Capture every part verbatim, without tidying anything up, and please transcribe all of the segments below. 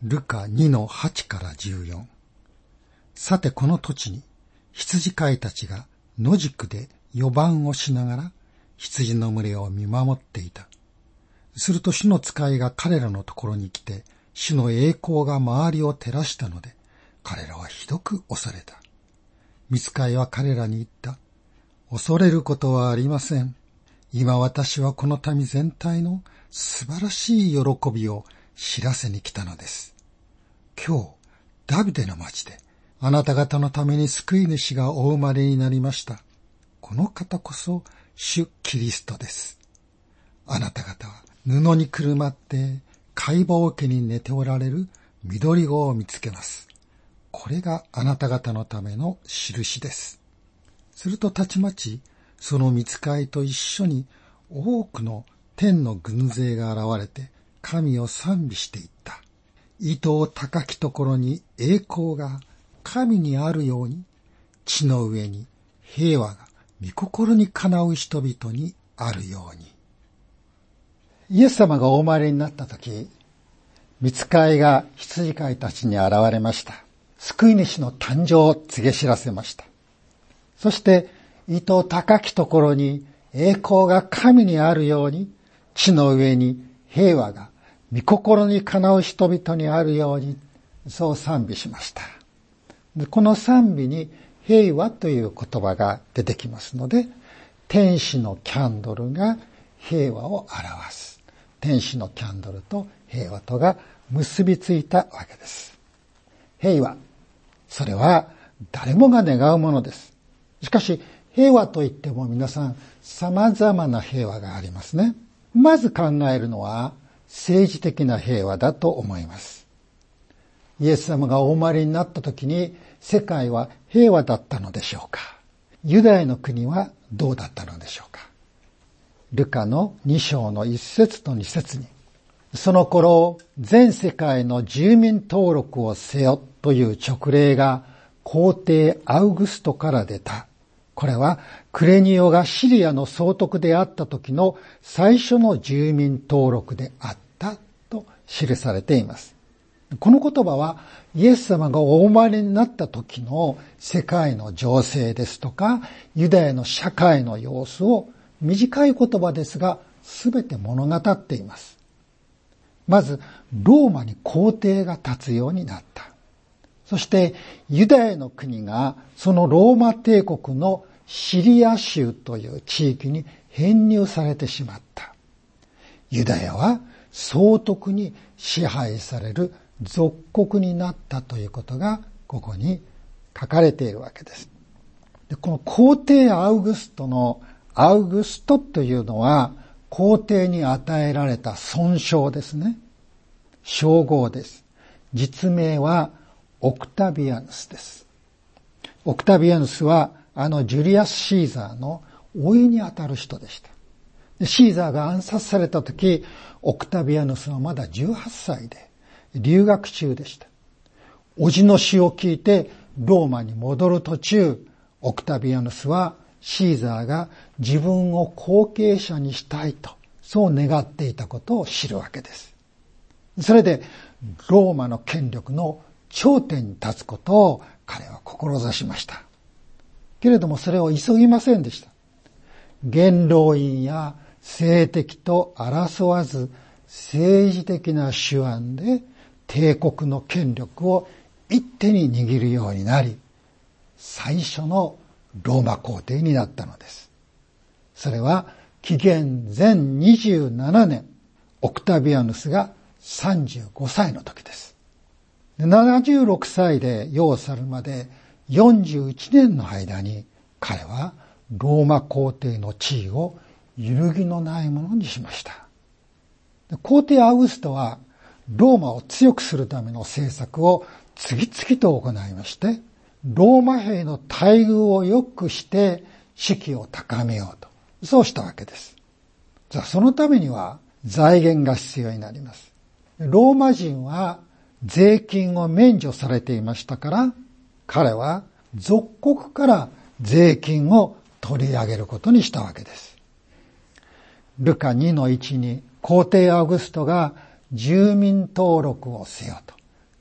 ルカにのはちからじゅうよん。さてこの土地に羊飼いたちが野宿で予番をしながら羊の群れを見守っていた。すると主の使いが彼らのところに来て、主の栄光が周りを照らしたので、彼らはひどく恐れた。御使いは彼らに言った。恐れることはありません。今私はこの民全体の素晴らしい喜びを知らせに来たのです。今日、ダビデの町であなた方のために救い主がお生まれになりました。この方こそ主キリストです。あなた方は布にくるまって貝羽桶に寝ておられる緑子を見つけます。これがあなた方のための印です。するとたちまちその御使いと一緒に多くの天の軍勢が現れて神を賛美していった。糸高きところに栄光が神にあるように、地の上に平和が御心にかなう人々にあるように。イエス様がお生まれになったとき、御使いが羊飼いたちに現れました。救い主の誕生を告げ知らせました。そして、糸高きところに栄光が神にあるように、地の上に平和が御心にかなう人々にあるように、そう賛美しました。でこの賛美に平和という言葉が出てきますので、天使のキャンドルが平和を表す。天使のキャンドルと平和とが結びついたわけです。平和、それは誰もが願うものです。しかし、平和といっても皆さん様々な平和がありますね。まず考えるのは政治的な平和だと思います。イエス様がお生まれになった時に世界は平和だったのでしょうか。ユダヤの国はどうだったのでしょうか。ルカのに章のいち節とに節に、その頃全世界の住民登録をせよという勅令が皇帝アウグストから出た。これはクレニオがシリアの総督であった時の最初の住民登録であったと記されています。この言葉はイエス様がお生まれになった時の世界の情勢ですとかユダヤの社会の様子を短い言葉ですが全て物語っています。まずローマに皇帝が立つようになった。そしてユダヤの国がそのローマ帝国のシリア州という地域に編入されてしまった。ユダヤは総督に支配される属国になったということがここに書かれているわけです。でこの皇帝アウグストのアウグストというのは皇帝に与えられた尊称ですね。称号です。実名はオクタビアヌスです。オクタビアヌスはあのジュリアス・シーザーの甥にあたる人でした。でシーザーが暗殺された時、オクタビアヌスはまだじゅうはっさいで留学中でした。叔父の死を聞いてローマに戻る途中、オクタビアヌスはシーザーが自分を後継者にしたいと、そう願っていたことを知るわけです。それでローマの権力の頂点に立つことを彼は志しました。けれどもそれを急ぎませんでした。元老院や政敵と争わず政治的な手腕で帝国の権力を一手に握るようになり、最初のローマ皇帝になったのです。それは紀元前にじゅうななねん、オクタビアヌスがさんじゅうごさいの時です。ななじゅうろくさいで世を去るまでよんじゅういちねんの間に彼はローマ皇帝の地位を揺るぎのないものにしました。皇帝アウグストはローマを強くするための政策を次々と行いまして、ローマ兵の待遇を良くして士気を高めようと、そうしたわけです。じゃあそのためには財源が必要になります。ローマ人は税金を免除されていましたから、彼は属国から税金を取り上げることにしたわけです。ルカにのいちに皇帝アウグストが住民登録をせよと、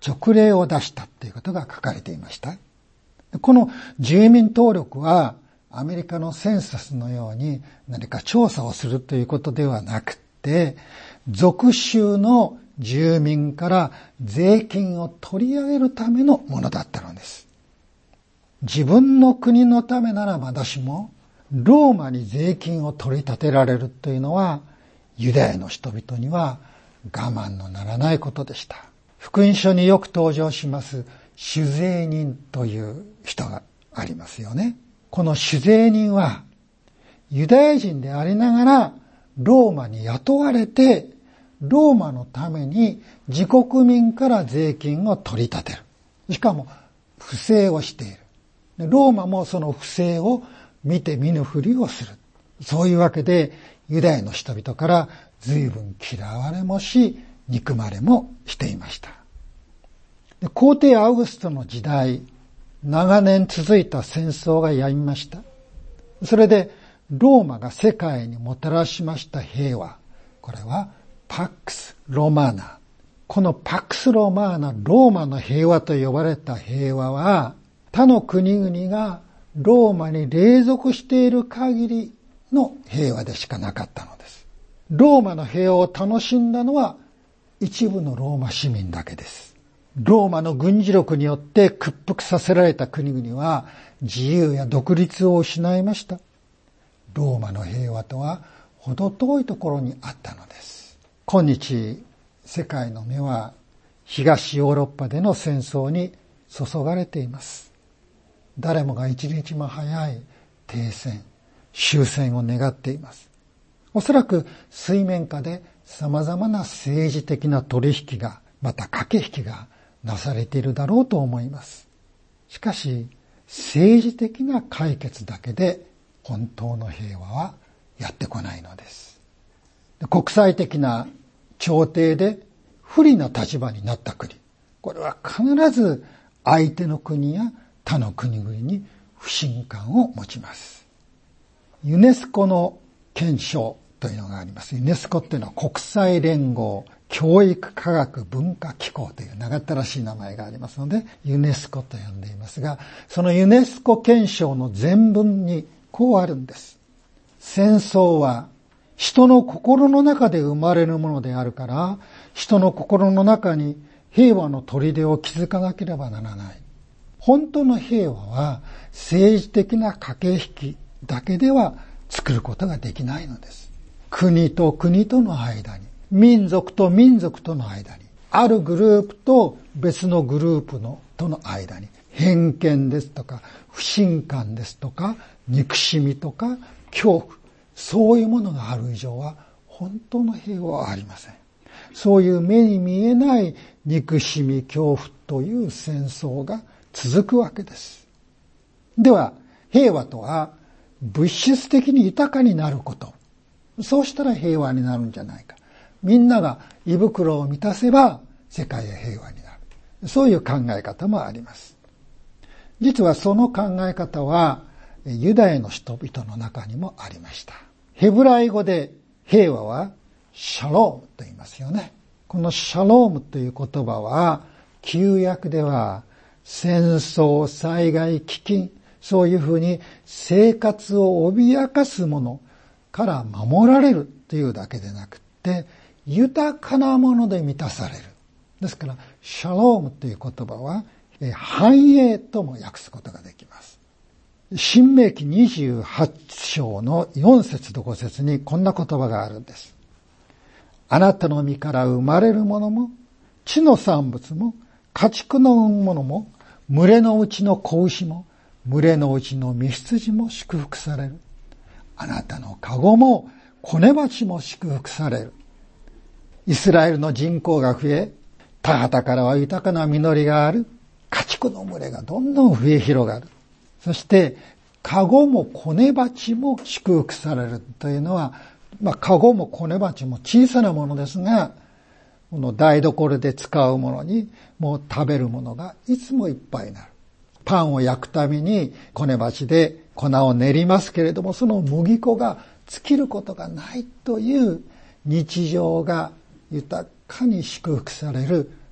勅令を出したということが書かれていました。この住民登録はアメリカのセンサスのように何か調査をするということではなくて、属州の住民から税金を取り上げるためのものだったのです。自分の国のためならまだしも、ローマに税金を取り立てられるというのは、ユダヤの人々には我慢のならないことでした。福音書によく登場します主税人という人がありますよね。この主税人はユダヤ人でありながらローマに雇われて、ローマのために自国民から税金を取り立てる。しかも不正をしている。ローマもその不正を見て見ぬふりをする。そういうわけでユダヤの人々から随分嫌われもし、憎まれもしていました。皇帝アウグストの時代、長年続いた戦争がやみました。それでローマが世界にもたらしました平和。これはパックス・ロマーナ。このパックス・ロマーナ、ローマの平和と呼ばれた平和は、他の国々がローマに隷属している限りの平和でしかなかったのです。ローマの平和を楽しんだのは一部のローマ市民だけです。ローマの軍事力によって屈服させられた国々は自由や独立を失いました。ローマの平和とは程遠いところにあったのです。今日、世界の目は東ヨーロッパでの戦争に注がれています。誰もが一日も早い停戦、終戦を願っています。おそらく水面下で様々な政治的な取引が、また駆け引きがなされているだろうと思います。しかし、政治的な解決だけで本当の平和はやってこないのです。国際的な調停で不利な立場になった国、これは必ず相手の国や他の国々に不信感を持ちます。ユネスコの憲章というのがあります。ユネスコっていうのは国際連合教育科学文化機構という長ったらしい名前がありますので、ユネスコと呼んでいますが、そのユネスコ憲章の前文にこうあるんです。戦争は人の心の中で生まれるものであるから、人の心の中に平和の砦を築かなければならない。本当の平和は政治的な駆け引きだけでは作ることができないのです。国と国との間に、民族と民族との間に、あるグループと別のグループのとの間に、偏見ですとか、不信感ですとか、憎しみとか、恐怖、そういうものがある以上は、本当の平和はありません。そういう目に見えない憎しみ、恐怖という戦争が続くわけです。では、平和とは物質的に豊かになること。そうしたら平和になるんじゃないか。みんなが胃袋を満たせば世界は平和になる。そういう考え方もあります。実はその考え方はユダヤの人々の中にもありました。ヘブライ語で平和はシャロームと言いますよね。このシャロームという言葉は旧約では戦争、災害、飢饉、そういうふうに生活を脅かすものから守られるというだけでなくて、豊かなもので満たされる。ですから、シャロームという言葉は、繁栄とも訳すことができます。申命記にじゅうはち章のよん節とご節にこんな言葉があるんです。あなたの身から生まれるものも、地の産物も、家畜の産むものも、群れのうちの子牛も、群れのうちの雌羊も祝福される。あなたの籠も子根鉢も祝福される。イスラエルの人口が増え、田畑からは豊かな実りがある。家畜の群れがどんどん増え広がる。そして、籠も子根鉢も祝福されるというのは、まあ、籠も子根鉢も小さなものですが、この台所で使うものに、もう食べるものがいつもいっぱいになる。パンを焼くためにこね鉢で粉を練りますけれども、その麦粉が尽きることがないという日常が豊かに祝福される、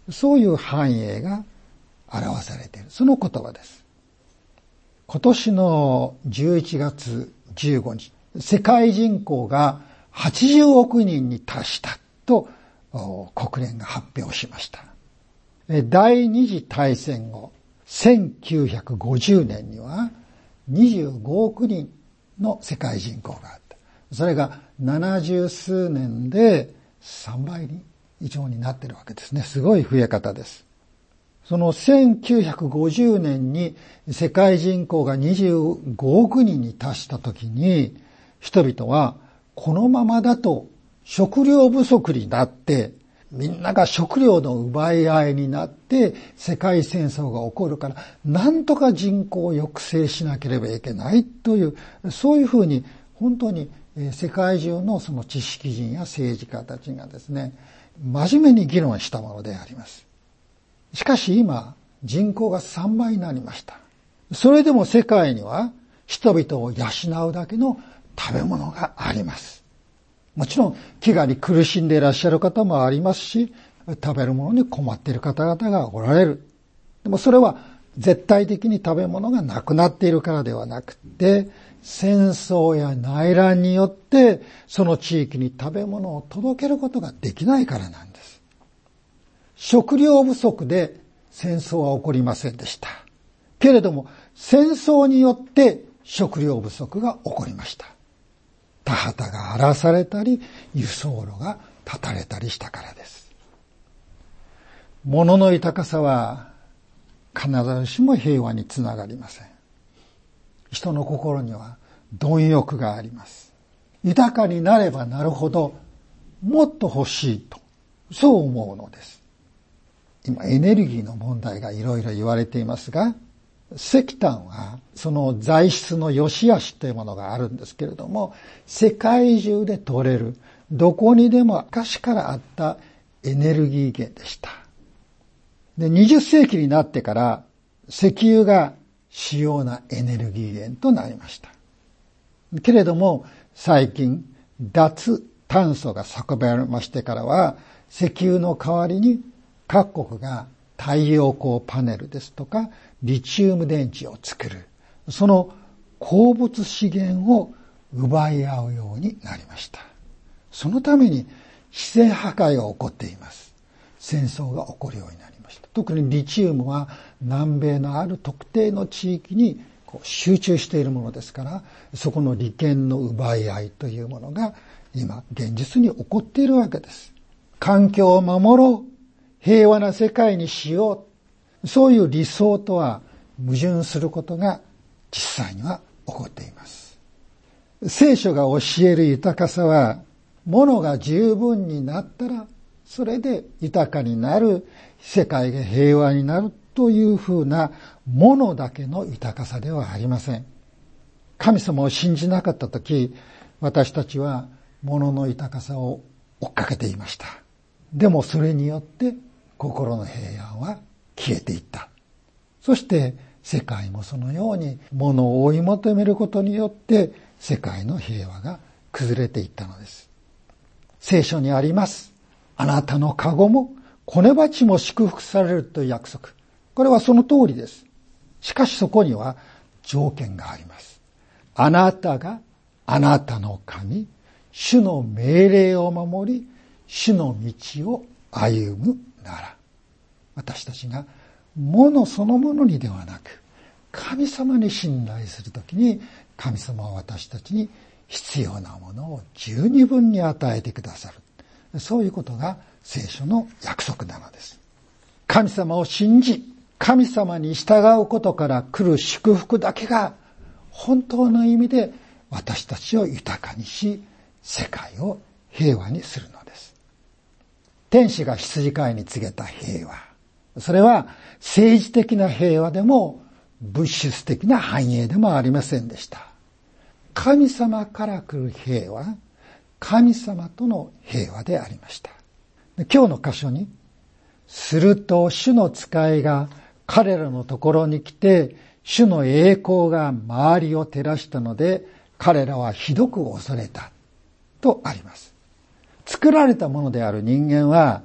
そういう繁栄が表されている。その言葉です。今年のじゅういちがつじゅうごにち、世界人口がはちじゅうおくにんに達したと国連が発表しました。第二次大戦後、せんきゅうひゃくごじゅうねんにはにじゅうごおくにんの世界人口があった。それがななじゅうすうねんでさんばい以上になっているわけですね。すごい増え方です。そのせんきゅうひゃくごじゅうねんに世界人口がにじゅうごおくにんに達したときに、人々はこのままだと食料不足になって、みんなが食料の奪い合いになって世界戦争が起こるから、なんとか人口を抑制しなければいけないという、そういうふうに本当に世界中のその知識人や政治家たちがですね、真面目に議論したものであります。しかし今、人口がさんばいになりました。それでも世界には人々を養うだけの食べ物があります。もちろん飢餓に苦しんでいらっしゃる方もありますし、食べるものに困っている方々がおられる。でもそれは絶対的に食べ物がなくなっているからではなくて、戦争や内乱によってその地域に食べ物を届けることができないからなんです。食料不足で戦争は起こりませんでした。けれども戦争によって食料不足が起こりました。田畑が荒らされたり、輸送路が断たれたりしたからです。物の豊かさは必ずしも平和につながりません。人の心には貪欲があります。豊かになればなるほどもっと欲しいと、そう思うのです。今エネルギーの問題がいろいろ言われていますが、石炭はその材質の良し悪しというものがあるんですけれども、世界中で取れる、どこにでも昔からあったエネルギー源でした。で、にじゅっせいきになってから石油が主要なエネルギー源となりました。けれども最近脱炭素が叫ばれましてからは、石油の代わりに各国が太陽光パネルですとかリチウム電池を作る、その鉱物資源を奪い合うようになりました。そのために自然破壊が起こっています。戦争が起こるようになりました。特にリチウムは南米のある特定の地域にこう集中しているものですから、そこの利権の奪い合いというものが今現実に起こっているわけです。環境を守ろう、平和な世界にしよう、そういう理想とは矛盾することが実際には起こっています。聖書が教える豊かさは、物が十分になったらそれで豊かになる、世界が平和になるというふうなものだけの豊かさではありません。神様を信じなかったとき、私たちは物の豊かさを追っかけていました。でもそれによって心の平安は消えていった。そして世界もそのように物を追い求めることによって世界の平和が崩れていったのです。聖書にあります。あなたの籠も子ネバチも祝福されるという約束。これはその通りです。しかしそこには条件があります。あなたがあなたの神、主の命令を守り、主の道を歩むなら。私たちが物そのものにではなく、神様に信頼するときに、神様は私たちに必要なものを十二分に与えてくださる。そういうことが聖書の約束なのです。神様を信じ、神様に従うことから来る祝福だけが本当の意味で私たちを豊かにし、世界を平和にするのです。天使が羊飼いに告げた平和。それは政治的な平和でも物質的な繁栄でもありませんでした。神様から来る平和、神様との平和でありました。今日の箇所に、すると主の使いが彼らのところに来て、主の栄光が周りを照らしたので、彼らはひどく恐れたとあります。作られたものである人間は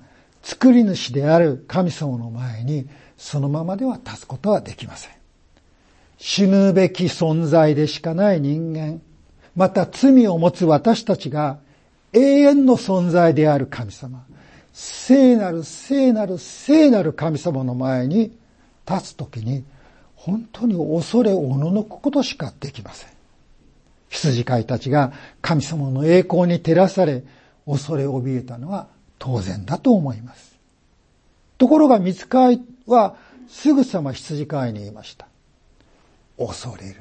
作り主である神様の前にそのままでは立つことはできません。死ぬべき存在でしかない人間、また罪を持つ私たちが永遠の存在である神様、聖なる聖なる聖なる神様の前に立つときに本当に恐れおののくことしかできません。羊飼いたちが神様の栄光に照らされ恐れ怯えたのは当然だと思います。ところが御使いはすぐさま羊飼いに言いました。恐れる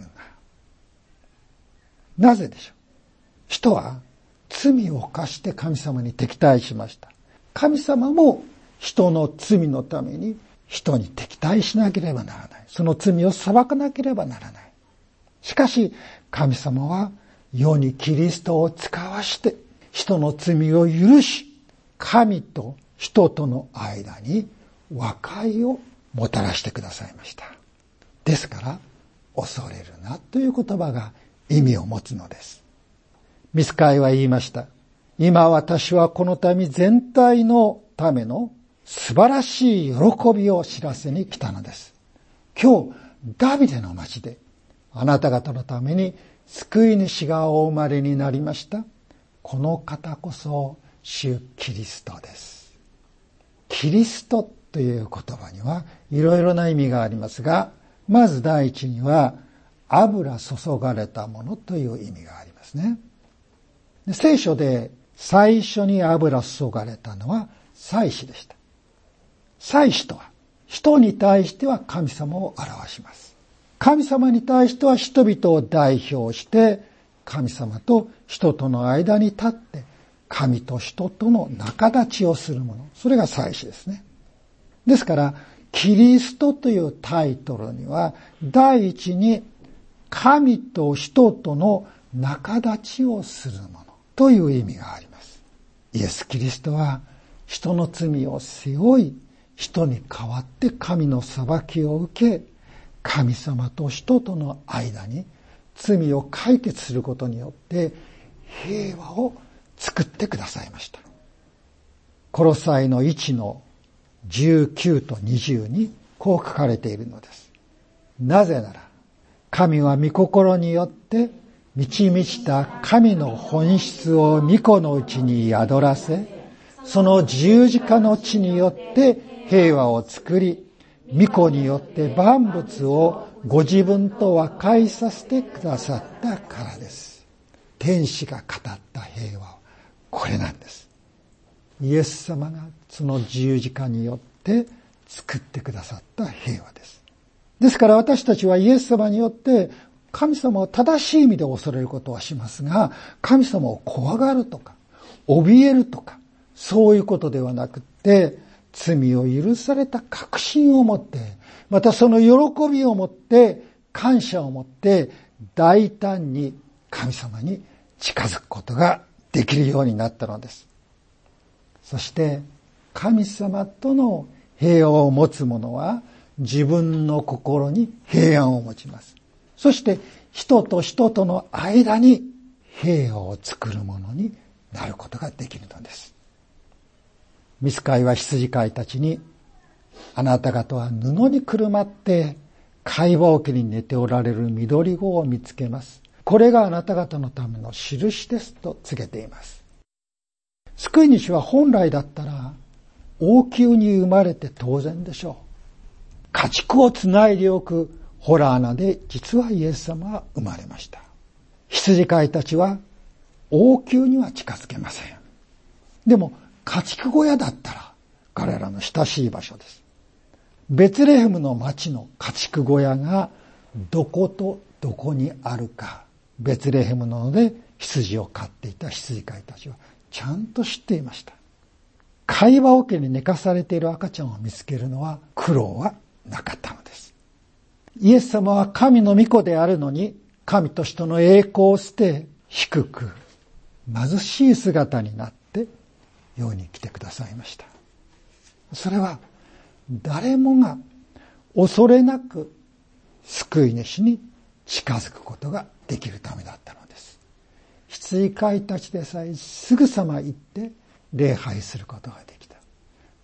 な。なぜでしょう。人は罪を犯して神様に敵対しました。神様も人の罪のために人に敵対しなければならない。その罪を裁かなければならない。しかし神様は世にキリストを使わして人の罪を許し、神と人との間に和解をもたらしてくださいました。ですから恐れるなという言葉が意味を持つのです。御使いは言いました。今私はこの民全体のための素晴らしい喜びを知らせに来たのです。今日ダビデの町であなた方のために救い主がお生まれになりました。この方こそ主キリストです。キリストという言葉にはいろいろな意味がありますが、まず第一には油注がれたものという意味がありますね。で、聖書で最初に油注がれたのは祭司でした。祭司とは人に対しては神様を表します。神様に対しては人々を代表して神様と人との間に立って神と人との仲立ちをするもの。それが祭司ですね。ですからキリストというタイトルには第一に神と人との仲立ちをするものという意味があります。イエス・キリストは人の罪を背負い、人に代わって神の裁きを受け、神様と人との間に罪を解決することによって平和を作ってくださいました。コロサイのいちのじゅうきゅうとにじゅうにこう書かれているのです。なぜなら神は御心によって満ち満ちた神の本質を御子のうちに宿らせ、その十字架の地によって平和を作り、御子によって万物をご自分と和解させてくださったからです。天使が語った平和はこれなんです。イエス様がその十字架によって作ってくださった平和です。ですから私たちはイエス様によって神様を正しい意味で恐れることはしますが、神様を怖がるとか怯えるとかそういうことではなくて、罪を許された確信を持って、またその喜びを持って感謝を持って大胆に神様に近づくことができるようになったのです。そして神様との平和を持つ者は自分の心に平安を持ちます。そして人と人との間に平和を作るものになることができるのです。御使いは羊飼いたちに、あなた方は布にくるまって貝羽桶に寝ておられる緑子を見つけます。これがあなた方のための印ですと告げています。救い主は本来だったら王宮に生まれて当然でしょう。家畜をつないでおく洞穴で実はイエス様は生まれました。羊飼いたちは王宮には近づけません。でも家畜小屋だったら彼らの親しい場所です。ベツレヘムの町の家畜小屋がどことどこにあるか、ベツレヘムなので羊を飼っていた羊飼いたちはちゃんと知っていました。貝羽桶に寝かされている赤ちゃんを見つけるのは苦労はなかったのです。イエス様は神の御子であるのに、神と人の栄光を捨て低く貧しい姿になって世に来てくださいました。それは誰もが恐れなく救い主に近づくことができるためだったのです。羊飼いたちでさえすぐさま行って礼拝することができた。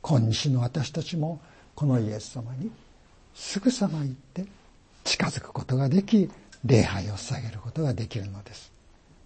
今日の私たちもこのイエス様にすぐさま行って近づくことができ、礼拝を捧げることができるのです。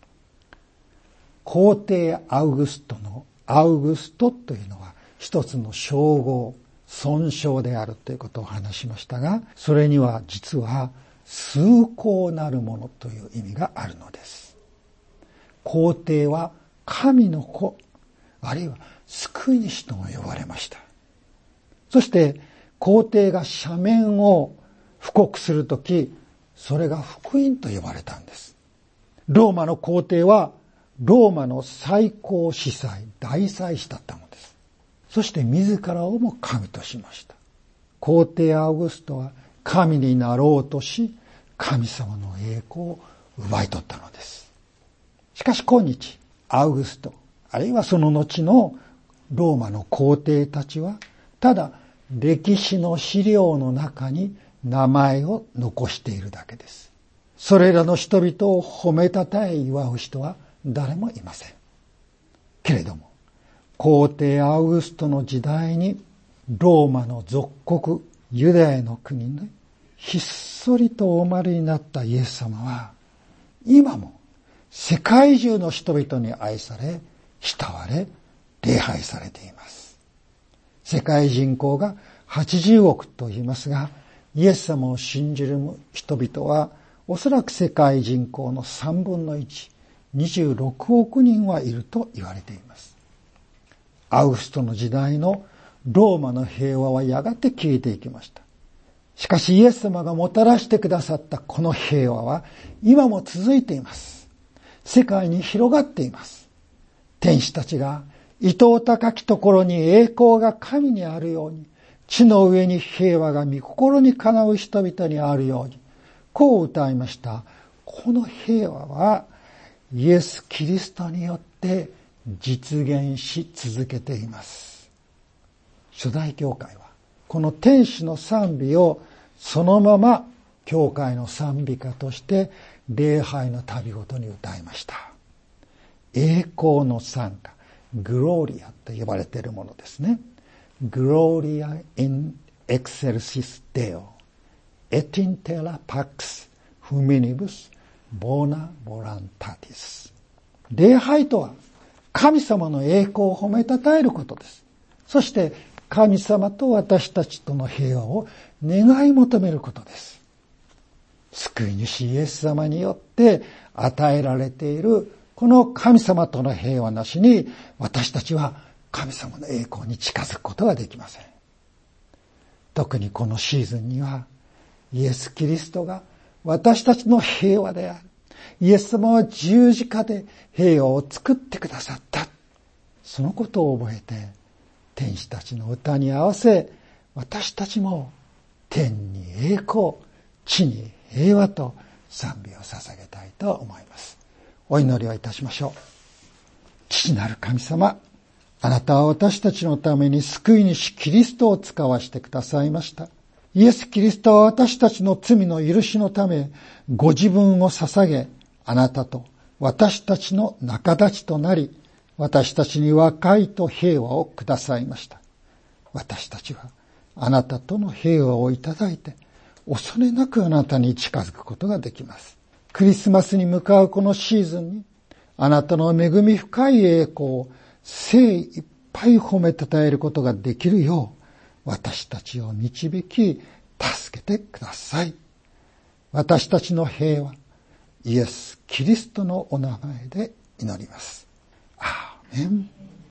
皇帝アウグストのアウグストというのは一つの称号、尊称であるということを話しましたが、それには実は崇高なるものという意味があるのです。皇帝は神の子、あるいは救い主とも呼ばれました。そして皇帝が赦免を布告するとき、それが福音と呼ばれたんです。ローマの皇帝はローマの最高司祭、大祭司だったのです。そして自らをも神としました。皇帝アウグストは神になろうとし、神様の栄光を奪い取ったのです。しかし今日、アウグスト、あるいはその後のローマの皇帝たちは、ただ歴史の資料の中に名前を残しているだけです。それらの人々を褒めたたえ祝う人は誰もいません。けれども、皇帝アウグストの時代にローマの属国ユダヤの国にひっそりとお生まれになったイエス様は、今も世界中の人々に愛され、慕われ、礼拝されています。世界人口がはちじゅうおくと言いますが、イエス様を信じる人々はおそらく世界人口のさんぶんのいち、にじゅうろくおくにんはいると言われています。アウグストの時代のローマの平和はやがて消えていきました。しかしイエス様がもたらしてくださったこの平和は今も続いています。世界に広がっています。天使たちが伊東高きところに栄光が神にあるように、地の上に平和が御心にかなう人々にあるように、こう歌いました。この平和はイエス・キリストによって実現し続けています。初代教会はこの天使の賛美をそのまま教会の賛美歌として礼拝の旅ごとに歌いました。栄光の賛歌、グローリアと呼ばれているものですね。グローリア・イン・エクセルシス・デオ、エティンテラ・パックス・フミニブス・ボーナ・ボランタティス。礼拝とは神様の栄光を褒めたたえることです。そして神様と私たちとの平和を願い求めることです。救い主イエス様によって与えられているこの神様との平和なしに、私たちは神様の栄光に近づくことができません。特にこのシーズンには、イエス・キリストが私たちの平和である。イエス様は十字架で平和を作ってくださった。そのことを覚えて、天使たちの歌に合わせ、私たちも天に栄光、地に平和と賛美を捧げたいと思います。お祈りをいたしましょう。父なる神様、あなたは私たちのために救い主キリストを使わしてくださいました。イエス・キリストは私たちの罪の許しのため、ご自分を捧げ、あなたと私たちの仲立ちとなり、私たちに和解と平和をくださいました。私たちはあなたとの平和をいただいて、恐れなくあなたに近づくことができます。クリスマスに向かうこのシーズンに、あなたの恵み深い栄光を精いっぱい褒めたたえることができるよう、私たちを導き、助けてください。私たちの平和、イエス・キリストのお名前で祈ります。アーメン。